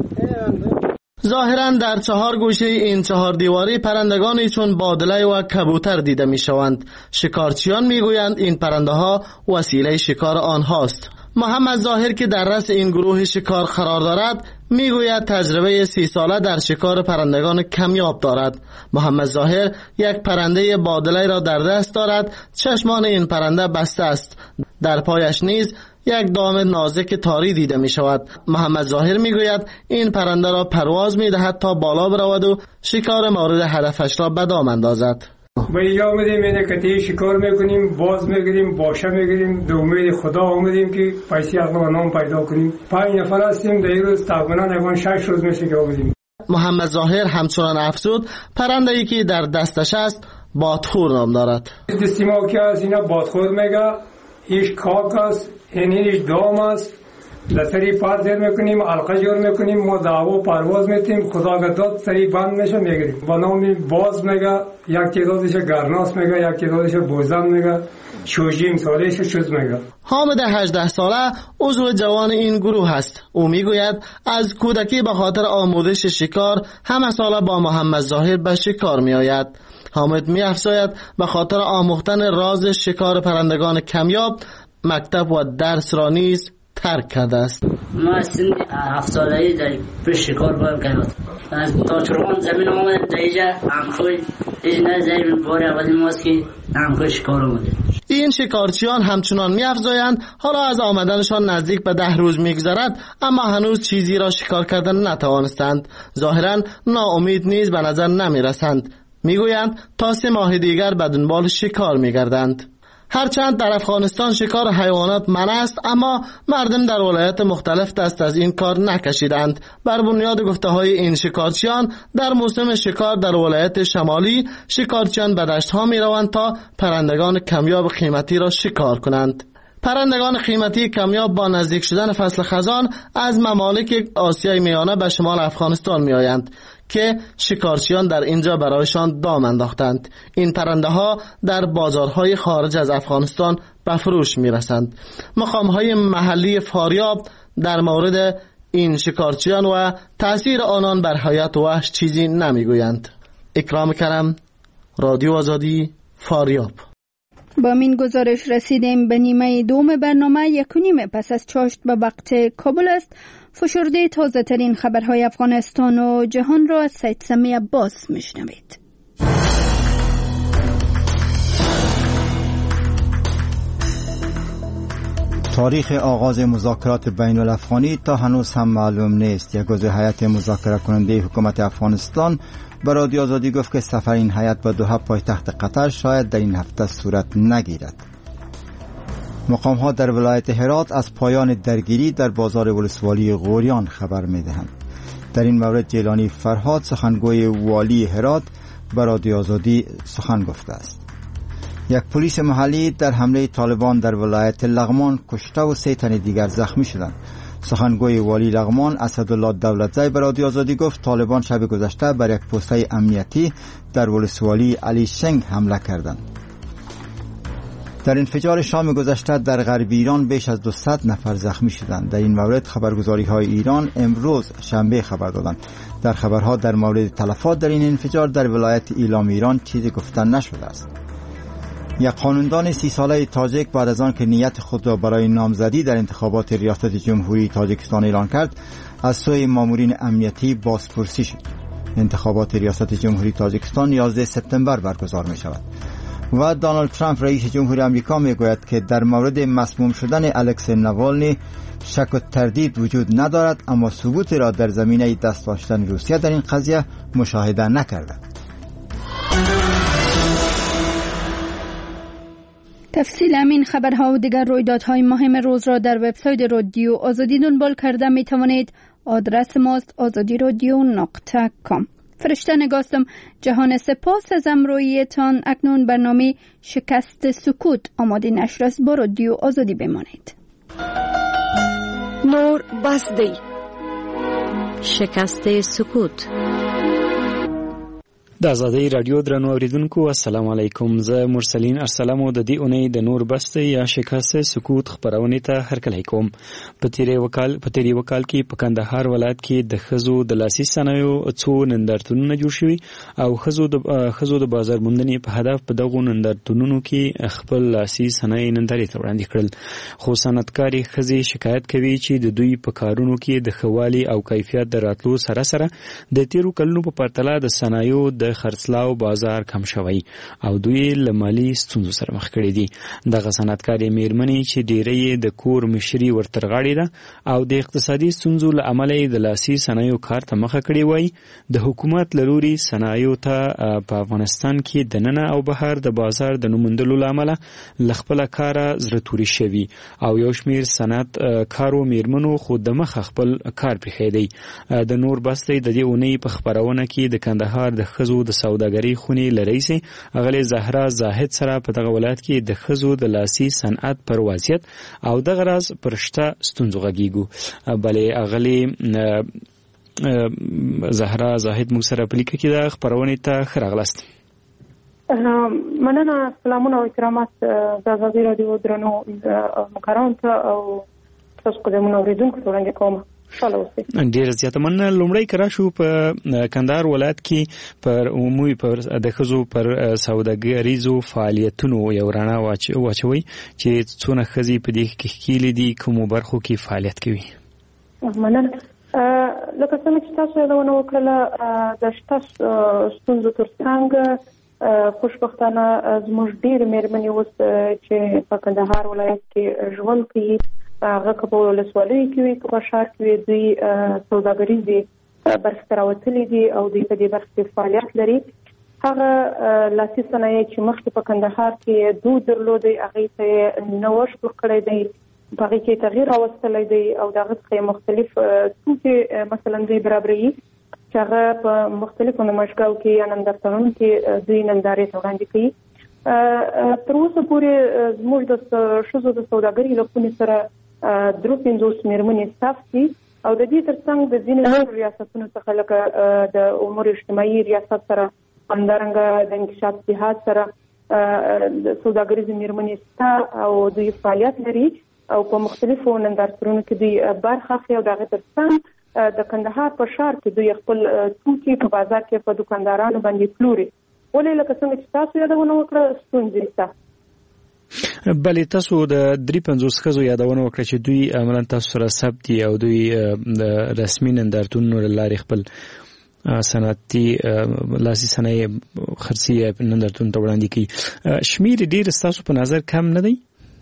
ظاهراً در چهار گوشه این چهار دیواری پرندگانی چون بادله و کبوتر دیده می شوند. شکارچیان می گویند این پرنده ها وسیله شکار آنهاست. محمد ظاهر که در رأس این گروه شکار قرار دارد می گوید تجربه سی ساله در شکار پرندگان کمیاب دارد. محمد ظاهر یک پرنده بادله را در دست دارد. چشمان این پرنده بسته است. در پایش نیز یک دام نازک تاری دیده می شود. محمد ظاهر می گوید این پرنده را پرواز می دهد تا بالا برود و شکار مورد هدفش را به دام اندازد. با اینجا آمدیم اینه کتی شکار میکنیم، باز میگیریم، باشه میگیریم، به امید خدا آمدیم که پیسی اقلا و نام پیدا کنیم. پنج نفر هستیم، در این روز تقریبا نگان شش روز میشه که آمدیم. محمد ظاهر همچنان افزود پرنده ای که در دستش است بادخور نام دارد. دستی ما که از اینا بادخور میگه، ایش کاک است، این ایش دام است. لسری پار زیر میکنیم، علقه جور میکنیم، ما دعوا پرواز میتیم، خدا گداد سری بند میشه میگیریم. با نامی باز میگه، یک تعدادش گرناس میگه، یک تعدادش بوزن میگه، شوجیم سالش شوز میگه. حامد هجده ساله عضو جوان این گروه است. او میگوید از کودکی به خاطر آموزش شکار همه ساله با محمد ظاهر به شکار میآید. حامد میافزاید به خاطر آموختن راز شکار پرندگان کمیاب مکتب و درس را نیز ترک کرده است. ما سن هفت ساله‌ای در پیش شکار باید کردم. از تا چرخان زمین آمد دیجا هم خوی دیجا نه زمین بار اولی ماست که هم خوی شکار آمده. این شکارچیان همچنان می‌افزایند حالا از آمدنشان نزدیک به ده روز می‌گذرد اما هنوز چیزی را شکار کردن نتوانستند. ظاهراً ناامید نیز به نظر نمی‌رسند. میگویند تا سه ماه دیگر به دنبال شکار می‌گردند. هرچند در افغانستان شکار حیوانات منع است، اما مردم در ولایات مختلف دست از این کار نکشیدند. بر بنیاد گفته های این شکارچیان در موسم شکار در ولایت شمالی شکارچیان به دشت ها می روند تا پرندگان کمیاب قیمتی را شکار کنند. پرندگان قیمتی کمیاب با نزدیک شدن فصل خزان از ممالک آسیای میانه به شمال افغانستان می آیند که شکارچیان در اینجا برایشان دام انداختند. این پرنده ها در بازارهای خارج از افغانستان به فروش می رسند. مقام های محلی فاریاب در مورد این شکارچیان و تأثیر آنان بر حیات وحش چیزی نمی گویند. اکرام کرم، رادیو آزادی، فاریاب. با این گزارش رسیدیم به نیمه دوم برنامه. یک و نیم پس از چاشت به وقت کابل است. فشرده تازه ترین خبرهای افغانستان و جهان را از سید سمی عباس میشنوید. تاریخ آغاز مذاکرات بین الافغانی تا هنوز هم معلوم نیست. یک عضو هیئت مذاکره کننده حکومت افغانستان به رادیو آزادی گفت که سفر این هیئت به دوحه پایتخت قطر شاید در این هفته صورت نگیرد. مقام ها در ولایت هرات از پایان درگیری در بازار ولسوالی غوریان خبر می دهند. در این مورد جیلانی فرهاد سخنگوی والی هرات به رادیو آزادی سخن گفته است. یک پلیس محلی در حمله طالبان در ولایت لغمان کشته و سه تن دیگر زخمی شدند. سخنگوی والی لغمان اسدالله دولتزی به رادیو آزادی گفت طالبان شب گذشته بر یک پوسته امنیتی در ولسوالی علی شنگ حمله کردند. در انفجار شام گذشته در غرب ایران بیش از دویست نفر زخمی شدند. در این مورد خبرگزاری های ایران امروز شنبه خبر دادند. در خبرها در مورد تلفات در این انفجار در ولایت ایلام ایران چیزی گفته نشده است. یک قانوندان سی ساله تاجیک بعد از آن که نیت خود را برای نامزدی در انتخابات ریاست جمهوری تاجیکستان اعلان کرد، از سوی مامورین امنیتی بازپرسی شد. انتخابات ریاست جمهوری تاجیکستان یازده سپتامبر برگزار می شود. و دونالد ترامپ رئیس جمهور آمریکا می گوید که در مورد مسموم شدن الکسی ناوالنی شک و تردید وجود ندارد، اما ثبوت را در زمینه دست داشتن روسیه در این قضیه مشاهده نکرده. تفصیل همین خبرها و دیگر رویدادهای مهم روز را در وبسایت رادیو آزادی دنبال کرده می توانید. آدرس ماست آزادی رادیو نقطه کام. فرشته نگاستم. جهان سپاس از امرویتان. اکنون برنامه شکست سکوت آماده نشر است. با رادیو آزادی بمانید. نور بسدی شکست سکوت. د آزادۍ رادیو درنو اوریدونکو السلام علیکم. زه مرسلین ارسلم د دې اونۍ د نور بسته یا شکست سکوت خبرونه ته هرکلی کوم. په تیری وکال په تیری وکال کې په کندهار ولایت کې د خزو د لاسي صنایعو څو نندارتونونه جوړ شوي او خزو د خزو د بازار موندنې په هدف په دغو نندارتونونو کې خپل لاسي صنایع نندارې ته وړاندې کړل. خو صنعتکاري خزي شکایت کوي چې د دوی په کارونو کې د خوالي او کیفیت د راتلو سره سره د تیرو کلونو په پرتله د صنایعو د خرڅلاو بازار کم شوی او دوی له مالي ستونزو سره مخ کړي دي. دغه صنعتکاري میرمنې چې ډیری د کور مشري ورترغاړي ده او د اقتصادي ستونزو له امله د لاسي صنایعو کار ته مخه کړي وای، د حکومت لوري صنایعو ته په افغانستان کې د ننه او بهر د بازار د نومندلو لامل لخپل کار زړه توري شوی او یو شمیر صنعت کارو میرمنو خود د مخ خپل کار پرې دی. د نور بسته د دې اونۍ په خبرونه کې د کندهار د خزو د سوداګرۍ خونې لرئیسه اغلی زهرا زاهد سره په دغه ولایت کې د خزو د لاسي صنعت پر وضعیت او دغه راز پرشته ستونزو غږیږو. بلې اغلی زهرا زاهد موږ سره په لیکه کې د خبرونه ته ښه راغلاست. مننه. سلامونه او احترامات د آزادۍ راډیو درنو مکران ته او تاسو قدمونه اوریدونکو ته وړاندې کوم. ډیر زیاته مننه. لومړی کرا شو په کندهار ولایت کې پر عمومي پر د خزو پر سوداګریزو فعالیتونو یو رڼا واچوي چې څونه خزي په دې کې کېلې دي کومو برخو کې فعالیت کوي. مننه. لکه څنګه چې تاسو یادونه وکړه د شته ستونزو ترڅنګ خوشبختانه زموږ ډېر مېرمنې اوس چې په کندهار ولایت کې ژوند کوي، هغه که په ولسوالۍ کې وي که په ښار کې وي، دوی سوداګریزې برخې ته راوتلي دي او دوی په دې برخه کې فعالیت لري. هغه لاسي صنایع چې مخکې په کندهار کې دود درلودی هغه ته نوښت ورکړی دی، په هغه کې تغییر راوستلی دی او دغه څخه مختلف توکي مثلا دوی برابروي چې هغه په مختلفو نمایشګاو کې یا نندارتونونو کې دوی نندارې ته وړاندې کوي. تر اوسه پورې زموږ د ښځو د سوداګرۍ له خونې سره درې پنځوس مېرمنې صاف دي او د دې ترڅنګ د ځینو نورو ریاستونو څخه لکه د امور اجتماعي ریاست سره، همدارنګه د انکشاف جهاد سره د سوداګریزې مېرمنې شته او دوی فعالیت لري او په مختلفو نندارتونونو کې دوی برخه اخلي او د هغې ترڅنګ د کندهار په ښار کې دوی خپل توکي په بازار کې په دوکاندارانو باندې پلوري. ولې لکه څنګه چې تاسو یادونه وکړه ستونزې شته. بلې تاسو د درې پنځوس ښځو یادونه وکړه چې دوی عملاً تاسو سره ثبت دي او دوی د رسمي نندارتونونو له لارې خپل صنعتي لاسي صنایع خرڅي نندارتونو ته وړاندې کوي. شمیر ډېر ستاسو په نظر کم نه دی؟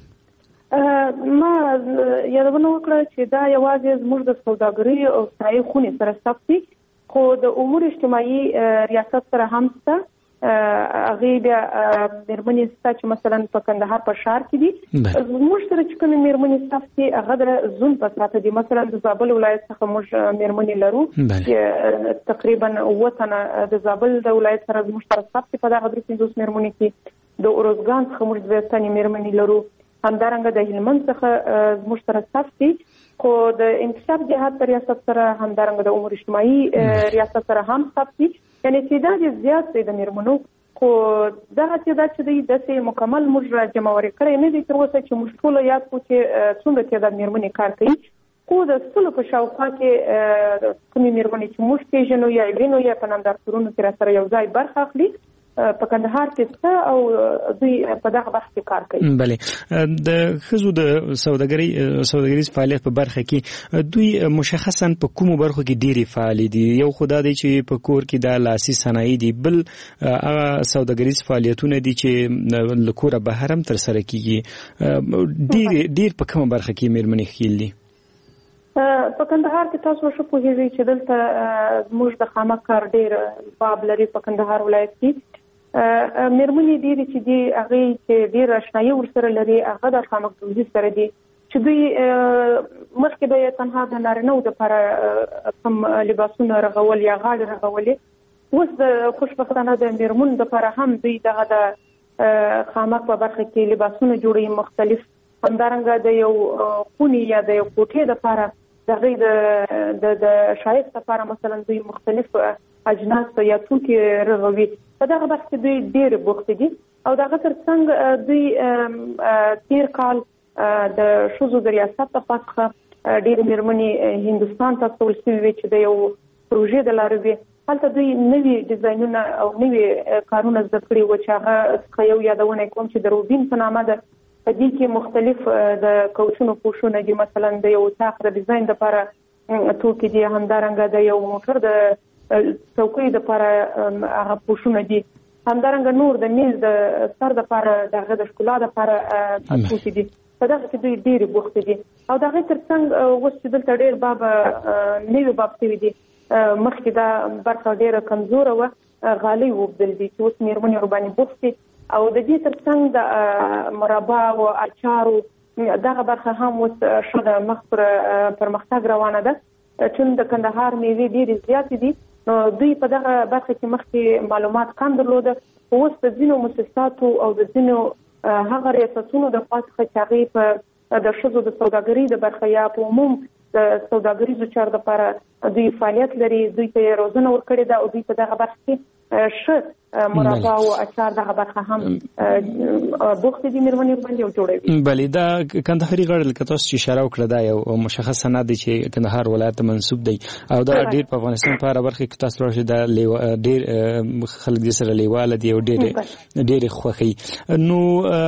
ما یادونه وکړه چې دا یوازې زموږ د سوداګرۍ او صنایع خونې سره ثبت دي، خو د امور اجتماعي ریاست سره هم شته. هغې بیا مېرمنې شته چې مثلا په کندهار په ښار کې دي. زموږ سره چې کومې مېرمنې ثبت دي هغه د زون په ساته دي. مثلا د زابل ولایت څخه موږ مېرمنې لرو چې تقریبا اووه تنه د زابل د ولایت سره زموږ سره ثبت دي په دغه درې پنځوس مېرمنې کې. د ارزګان څخه موږ دوه تنې مېرمنې لرو، همدارنګه د هلمند څخه زموږ سره ثبت دي. خو د انکشاف جهاد ریاست سره همدارنګه د امور اجتماعي ریاست سره هم ثبت دي. یعنې تعداد یې زیات دی د مېرمنو، خو دغه تعداد چې دی داسې مکمل موږ جمعوري کړی نه دی تر اوسه چې موږ ټوله یاد کړو چې څومره تعداد مېرمنې کار کوي. خو د سلو په شاوخوا کې کومې مېرمنې چې موږ پېژنو یا وینو یا په نندارتونونو کې راسره یو ځای برخه اخلي په کندهار کې څه او دوی په دغه بحث کې کار کوي. بله، د ښځو د سوداګرۍ سوداګریز فعالیت په برخه کې دوی مشخصا په کومو برخو کې ډېرې فعالې دي؟ یو خو دا دی چې په کور کې دا لاسي صنایع دي، بل هغه سوداګریز فعالیتونه دي چې له کوره بهر هم ترسره کېږي. ډېر ډېر په کومه برخه کې مېرمنې ښکېل دي؟ په کندهار کې تاسو ښه پوهېږئ چې دلته زموږ د خامک کار ډېر باب لري. په کندهار ولایت کې مېرمنې ډېرې چې دي هغې چې ډېر اشنایي ورسره لري هغه د خامک دوزي سره دي چې دوی مخکې به یې تنها د نارینهو دپاره کوم لباسونه رغول یا غاړې رغولې، اوس د خوشبختانه د مېرمنو دپاره هم دوی دغه د خامک په برخه کې لباسونه جوړوي مختلف. همدارنګه د یو خونې یا د یو کوټې دپاره د هغې د ښایست لپاره مثلا دوی مختلف اجناس یا توکي رغوي. په دغه بحث کې دوی ډېر بوخت دي او دغه ترڅنګ دوی تېر کال د ښځو د ریاست لخوا څخه ډېرې مېرمنې هندوستان ته استول شوې وې چې د یو پروژې د لارې وې. هلته دوی نوي ډیزاینونه او نوي کارونه زده کړي وو چې هغه څخه یو یادونه کوم چې د روبین په نامه ده. په دې کې مختلف د کوچونو پوښونه دي، مثلا د یو اطاق د ډیزاین دپاره توکي دي، همدارنګه د یو موټر د څوکۍ دپاره هغه پوښونه دي، همدارنګه نور د میز د سر دپاره د هغه د ښکلا دپاره توکي دي. په دغه کې دوی ډېرې بوختې دي او د هغې ترڅنګ اوس چې دلته ډېر باب نوي باب شوي دي. مخکې دا برخه ډېره کمزوره وه، غالۍ وبدل دي چې اوس مېرمنې ورباندې بوخت دي او د دې ترڅنګ د مربا او اچارو دغه برخه هم اوس ښه د مخ پر پرمختګ روانه ده. چون د کندهار میوې ډېرې زیاتې دي نو دوی په دغه برخه کې مخکې معلومات کم درلوده، اوس د ځینو مؤسساتو او د ځینو هغه ریاستونو د خوا څخه چې هغې په د ښځو د سوداګرۍ د برخه یا په عموم د سوداګریزو چارو دپاره دوی فعالیت لري، دوی ته یې روزنه ورکړې ده او دوی په دغه برخه کې ښه مربا او اچار دغه برخه هم بوختې دي مېرمنې ورباندې او جوړوي. بلې دا کندهاري غاړه لکه تاسو چې اشاره وکړه دا یو مشخص صنعت دی چې کندهار ولایت ته منسوب دی او دا ډېر په افغانستان په هره برخه کې تاسو راشي دا ډېر خلک دې سره لیواله دي او ډېر ډېرې خوښوي. نو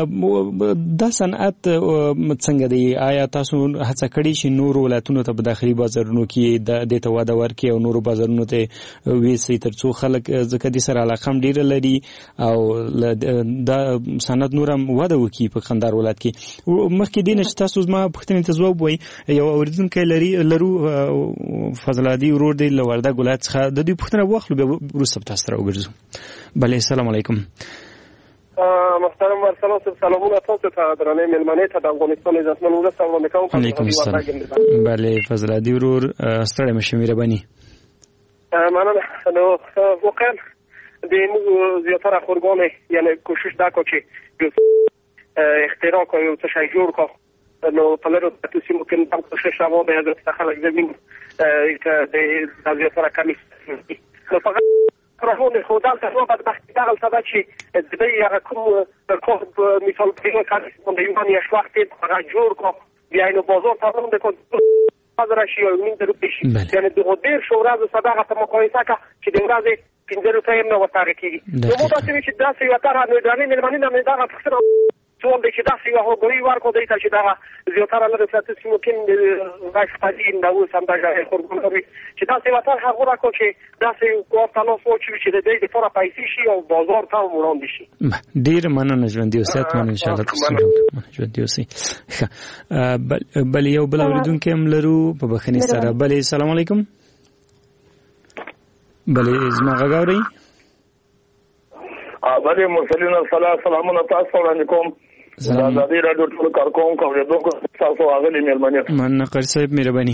دا صنعت څنګه دی؟ آیا تاسو هڅه کړې چې نورو ولایتونو ته په داخلي بازارونو کې دې ته وده ورکړي او نورو بازارونو ته ویسي تر څو خلک ځکه دې سره علاقه هم ډېره ډیره لري او دا سند نور هم وده وکړي په قندهار ولایت کې. مخکې دې نه چې تاسو زما پوښتنې ته ځواب وایي، یو اورېدونکی لري لرو فضل عادي ورور دی له وردګ ولایت څخه، د دوی پوښتنه واخلو بیا وروسته به تاسو ته راوګرځو. بله، السلام علیکم. محترم ورسلام صاحب، سلامونه تاسو ته، درنې مېلمنې ته د افغانستان عزتمن ولس وړاندې کوم. علیکم السلام. بله فضل عادي ورور، ستړی مه شئ، مهرباني. مننه. نو واقعا د موږ زیاتره خورګانې یعنې کوشش دا کو چې اختراع کو یو څه شی جوړ کو، نو په لرو تاسو ممکن دا کوشش راو به حضرت خلک زمين د زیاتره کمی نو فقط راهونه خدای ته نو بعد بحث دا غلطه چې د دې هغه کوم کوم مثال په کار کې د یوه یو وخت هغه جوړ کو بیا نو بازار ته هم د کنټرول حاضر شي او من درو پېشي، یعنی د غوډیر شورا د صداقت ته مقایسه کا چې د ورځې پنځه روپۍ نه وتاره کیږي. نو موږ تاسو چې دا څه یو تر نه درنې مېلمنې نه دا څه څو د چې دا څه یو غوړي ورکو دی چې دا زیاتره نه تاسو ممکن راځي پدې نو سم دا خورګونوري چې دا څه وتر هغه راکو چې دا څه کوټانو سوچ چې د دې لپاره پیسې شي او بازار ته وړاندې شي. ډیر مننه ژوند دی اوسات، مننه ان شاء الله تاسو ژوند دی اوسئ. بل یو بل اوریدونکو هم لرو په بخنی سره. بل السلام علیکم. بل زما غاوري. بله مرسلین السلام، سلامونه تاسو وړاندې کوم. د ازادي رادیو ټول کارکونکو او دغه تاسو اغلی مېلمنه من قر صاحب مهرباني.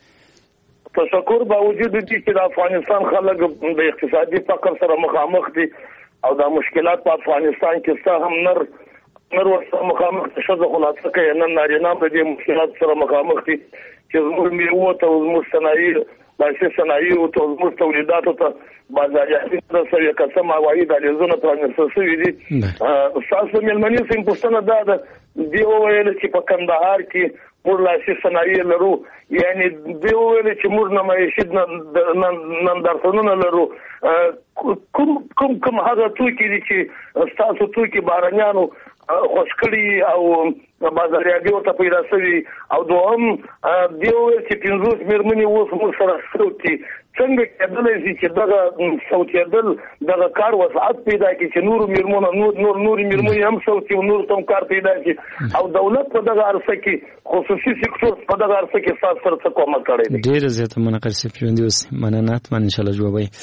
تشکر باوجود دي چې د افغانستان خلک د اقتصادي فقر سره مخامخ دي او د مشکلات په افغانستان کې څه هم نر نر ورسره مخامخ شته، خلاصه کوي نن نارینه په دې مشکلات سره مخامخ دي چې زموږ میوه ته زموږ صنایع لاسي صنایع او زموږ تولیداتو ته بازارياتي رسوي قسم عواید علیزونه ترانسفر شوي دي. تاسو مېلمنې سیم پوښتنه دا ده دی وویل چې په کندهار کې موږ لاسي صنایع لرو، یعنی دی وویل چې موږ نمایشي نندارتونونه لرو. کوم کوم کوم هغه توکي دي چې تاسو توکي بارانیانو خوش کړي او بازارياتي ورته پیدا شوي، او دوهم دی وویل چې پنځوس مېرمنې اوس موږ سره سوتي څنګه کېدلی شي چې دغه سوتېدل دغه کار وسعت پیدا کړي چې نور مېرمنو نور نور نورې مېرمنې هم سوتي او نور ته هم کار پیدا کړي، او دولت په دغه عرصه کې خصوصي سکتور په دغه عرصه کې ستاسو سره څه کومک کړی دی؟ ډېره زیاته مننه قرص صاحب، ژوندي اوسئ. مننه حتما انشاءالله جواب وایي.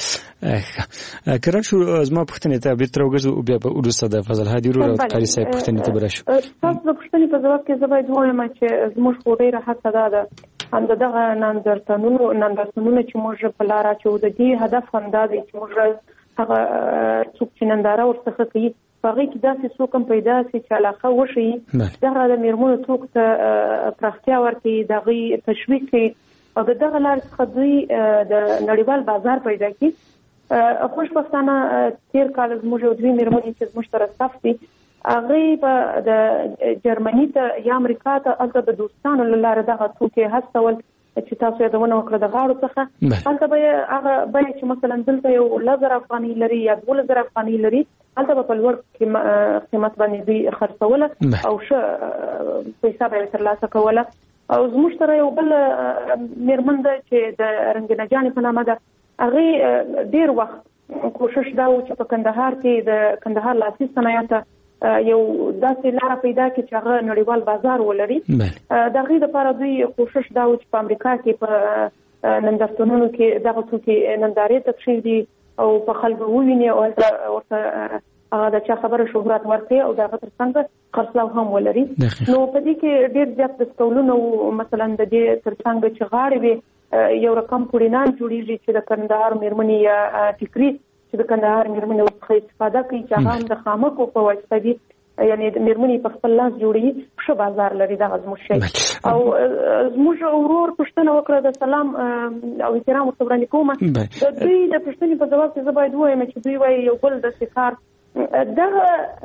کران شو زما پوښتنې ته بېرته راوګرځو، بیا به وروسته د فضل هادي ورور او قاري صاحب پوښتنې ته به راشو. تاسو د پوښتنې په ځواب کې زه باید ووایم چې زموږ خو ډېره هڅه دا ده هم د دغه نندارتونونو نندارتونونه چې موږ په لار اچوو، د دې هدف هم دا دی چې موږ هغه څوک چې ننداره ورڅخه کوي په هغې کې داسې څوک هم پیدا شي چې علاقه وښیي، دغه د مېرمنو څوک ته پراختیا ورکوي، د هغوی تشویق کوي او د دغه لارې څخه دوی د نړیوال بازار پیدا کړي. خوشبختانه تېر کال زموږ یو دوې مېرمنې چې زموږ سره صف دي هغوی به د جرمني ته یا امریکا ته هلته د دوستانو له لارې دغه توکي هڅول چې تاسو یادونه وکړه د غاړو څخه، هلته به یې هغه بیه چې مثلا دلته یو لس زره افغانۍ لري یا دولس زره افغانۍ لري، هلته به په لوړ قیمت باندې دوی خرڅوله او ښه پیسه به یې ترلاسه کوله. او زموږ سره یو بل مېرمن ده چې د رنګینه جانې په نامه ده، هغې ډېر وخت کوشش دا و چې په کندهار کې د کندهار لاسي صنایعو ته یو داسې لاره پیدا کړي چې هغه نړیوال بازار ولري. د هغې دپاره دوی کوشش دا و چې په امریکا کې په نندارتونونو کې دغه توکي نندارې ته کښېږدي او په خلکو وویني او هلته ورته هغه د چا خبره شهرت ورکړي او د هغه تر څنګ خرڅلاو هم ولري. نو په دې کې ډېر زیات دستګاهونه مثلا د دې تر څنګ چې غاړې وي یو رقم پوړینان جوړېږي چې د کندهار مېرمنې یا ټیکري چې د کندهار مېرمنې ورڅخه استفاده کوي چې هغه هم د خامکو په واسطه دي، یعنې د مېرمنې په خپل لاس جوړوي، ښه بازار لري دغه زموږ شی. او زموږ ورور پوښتنه وکړه د سلام او احترام ورته وړاندې کومه، د دوی د پوښتنې په ځواب کې زه باید ووایم چې دوی وایي یو بل داسې کار دغه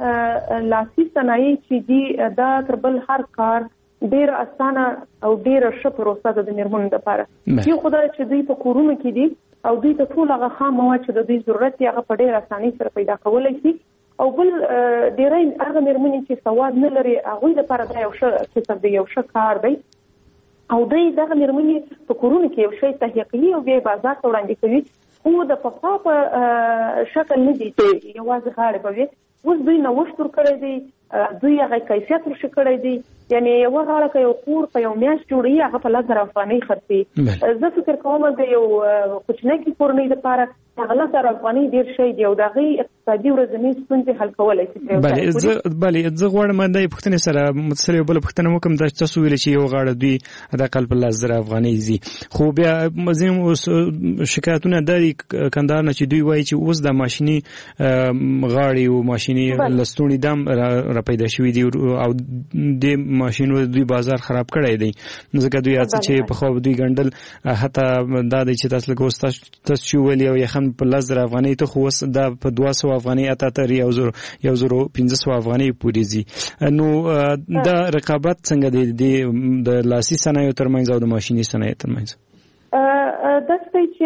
لاسي صنایع چې دي دا تر بل هر کار ډېر اسانه او ډېره ښه پروسه ده د مېرمنو دپاره. یو خو دا چې دوی په کورونو کې دي او دوی ته ټول هغه خام مواد چې د دوی ضرورت دی هغه په ډېر اسانۍ سره پیدا کولی شي، او بل ډېری هغه مېرمنې چې سواد نه لري هغوی دپاره دا یو ښه کسب دی، یو ښه کار دی، او دوی دغه مېرمنې په کورونو کې یو شی تهیه کوي او بیا یې بازار ته وړاندې کوي. او د پخوا په شکل نه دي چې یوازې غاړې به وي. اوس دوی نوښت ورکړی دی، دوی هغه کیفیت ورشي کړی دی. یعنی یوه غاړه که یو کور په یو میاشت جوړوي هغه په لس زره افغانۍ خرڅوي. زه فکر کوم د یو کوچنۍ کورنۍ لپاره هغه لس زره افغانۍ ډېر شی دی او د هغې اقتصادي ورځنۍ ستونزې حل کولی شي. بلې زه غواړم دا یې پوښتنې سره متصل یو بله پوښتنه وکړم. دا چې تاسو ویلې چې یو غاړه دوی حداقل په لس زره افغانۍ ځي، خو بیا ځینې شکایتونه دا دي کندهار نه چې دوی وایي چې اوس د ماشیني غاړې او ماشیني لستوڼي دام را پیدا شوي دي او د ماشینو دوی بازار خراب کړی دی. ځکه دوی هڅه چې پخوا دوی ګنډل حتی دا دی چې تاسو لکه اوس تاسو چې ویلي او یخن په لس زره افغانۍ ته خو اوس دا په دوه سوه افغانۍ اته اتر یو زرو یو زرو پنځه سوه افغانۍ پورې ځي. نو دا رقابت څنګه دی د لاسي صنایعو ترمنځ او د ماشیني صنایعو ترمنځ؟ داسې دی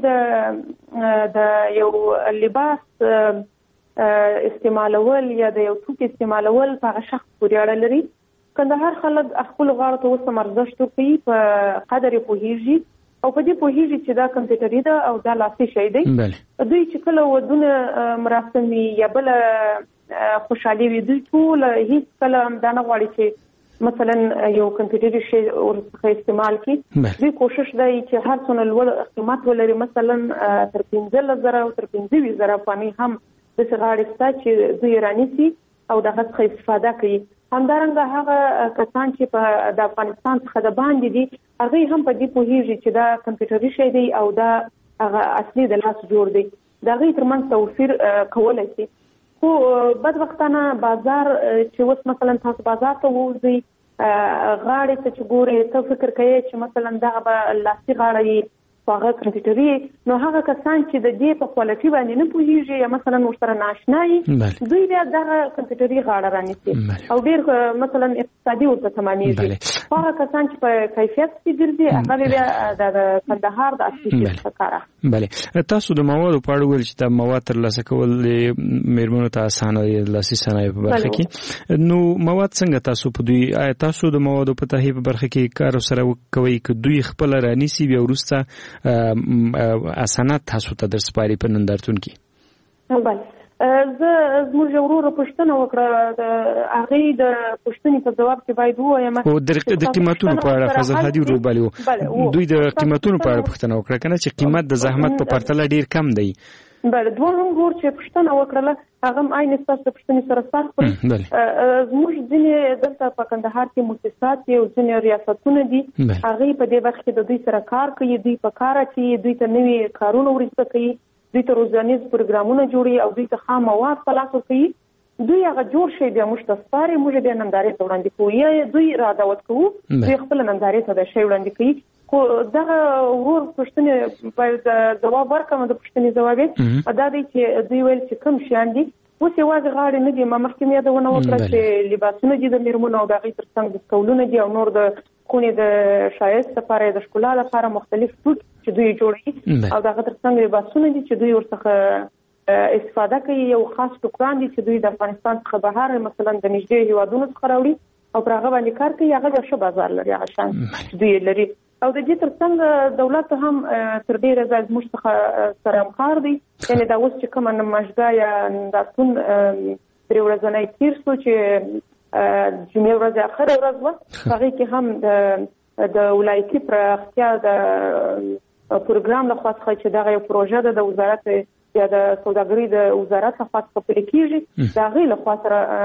چې د یو لباس استعمالول یا د یو توکي استعمالول په هغه شخص پورې اړه لري. کندهار خلک خپلو غاړو ته اوس هم ارزښت ورکوي، په قدر یې پوهېږي او په دې پوهېږي چې دا کمپیوټري ده او دا لاسي شی دی. دوی چې کله ودونه مراسم وي یا بله خوشحالي وي، دوی ټول هېڅ کله دا نه غواړي چې مثلا یو کمپیوټري شی ورڅخه استعمال کړي. دوی کوشش دی چې هر څومره لوړ قیمت ولري، مثلا تر پنځلس زره او تر پنځه ویشت زره افغانۍ هم داسې غاړې شته چې دوی یې رانیسي او د هغه څخه استفاده کوي. همدارنګه هغه کسان چې په د افغانستان څخه د باندې دي هغوی هم په دې پوهېږي چې دا کمپیوټري شی دی او دا هغه اصلي د لاس جوړ دی. د هغوی ترمنځ توفیر کولی شي. خو بدبختانه بازار چې اوس مثلا تاسو بازار ته ووځئ غاړې ته چې ګورئ ته فکر کوئ چې مثلا دغه به لاسي غاړه وي هغه کمپیوټري، نو هغه کسان چې د دې په کوالټي باندې نه پوهېږي یا مثلا ورسره ناشنا وي دوی بیا دغه کمپیوټري غاړه رانیسي او ډېر مثلا اقتصادي ورته تمامېږي. هغه کسان چې په کیفیت کې ګرځي هغه بیا د کندهار د اصلي شي څخه کار اخلي. بلې تاسو د موادو په اړه ویل چې دا مواد ترلاسه کول د مېرمنو ته اسانه دي د لاسي صنایعو په برخه کې. نو مواد څنګه تاسو په دوی آیا تاسو د موادو په تهیه په برخه کې کار سره کوئ که دوی خپله رانیسي بیا وروسته اسانات تاسو ته در سپاري په نندارتون کې؟ بله زه زموږ یو وروره پوښتنه وکړه، د هغې د پوښتنې په ځواب کې باید ووایم او د قیمتونو په اړه فضل هادي وروبالي دوی د قیمتونو په اړه پوښتنه وکړه که نه چې قیمت د زحمت په پرتله ډېر کم دی. بله دوهم ورور چې پوښتنه وکړله هغه هم عین ستاسو د پوښتنې سره سر خوري. زموږ ځینې دلته په کندهار کې مؤسسات دي او ځینې ریاستونه دي، هغوی په دې برخه کې د دوی سره کار کوي، دوی په کار اچوي، دوی ته نوي کارونه ورسته کوي، دوی ته روزانیز پروګرامونه جوړوي او دوی ته خام مواد په لاس ورکوي. دوی هغه جوړ شی بیا موږ ته سپاري، موږ بیا نندارې ته وړاندې کوو یا دوی را دعوت کوو، دوی خپله نندارې ته دا شی وړاندې کوي. خو دغه ورور پوښتنې باید ځواب ورکړم، د پوښتنې ځواب یې دا دی چې دوی ویل چې کوم شیان دي. اوس یوازې غاړې نه دي، ما مخکې مې یادونه وکړه چې لباسونه دي د مېرمنو او د هغې تر څنګ دستکولونه دي او نور د خونې د ښایست لپاره د ښکلا لپاره مختلف ټوټ چې دوی جوړوي او د هغه تر څنګ لباسونه دي چې دوی ورڅخه استفاده کوي. یو خاص ټوکران دي چې دوی د افغانستان څخه بهر مثلا د نږدې هېوادونو څخه راوړي او پر هغه باندې کار کوي. هغه ښه بازار لري، هغه شیان چې دوی لري او د دې تر څنګ دولت هم تر ډېره ځای زموږ څخه سره همکار دی. یعنې دا اوس چې کومه نمایشګاه یا نندارتون درې ورځنی تېر شو چې جمعې ورځ اخره ورځ وه، هغې کې هم د ولایتي پراختیا د پروګرام لخوا څخه چې دغه یو پروژه ده د وزارت یا د سوداګرۍ د وزارت لخوا څخه پلي کېږي، د هغې لخوا سره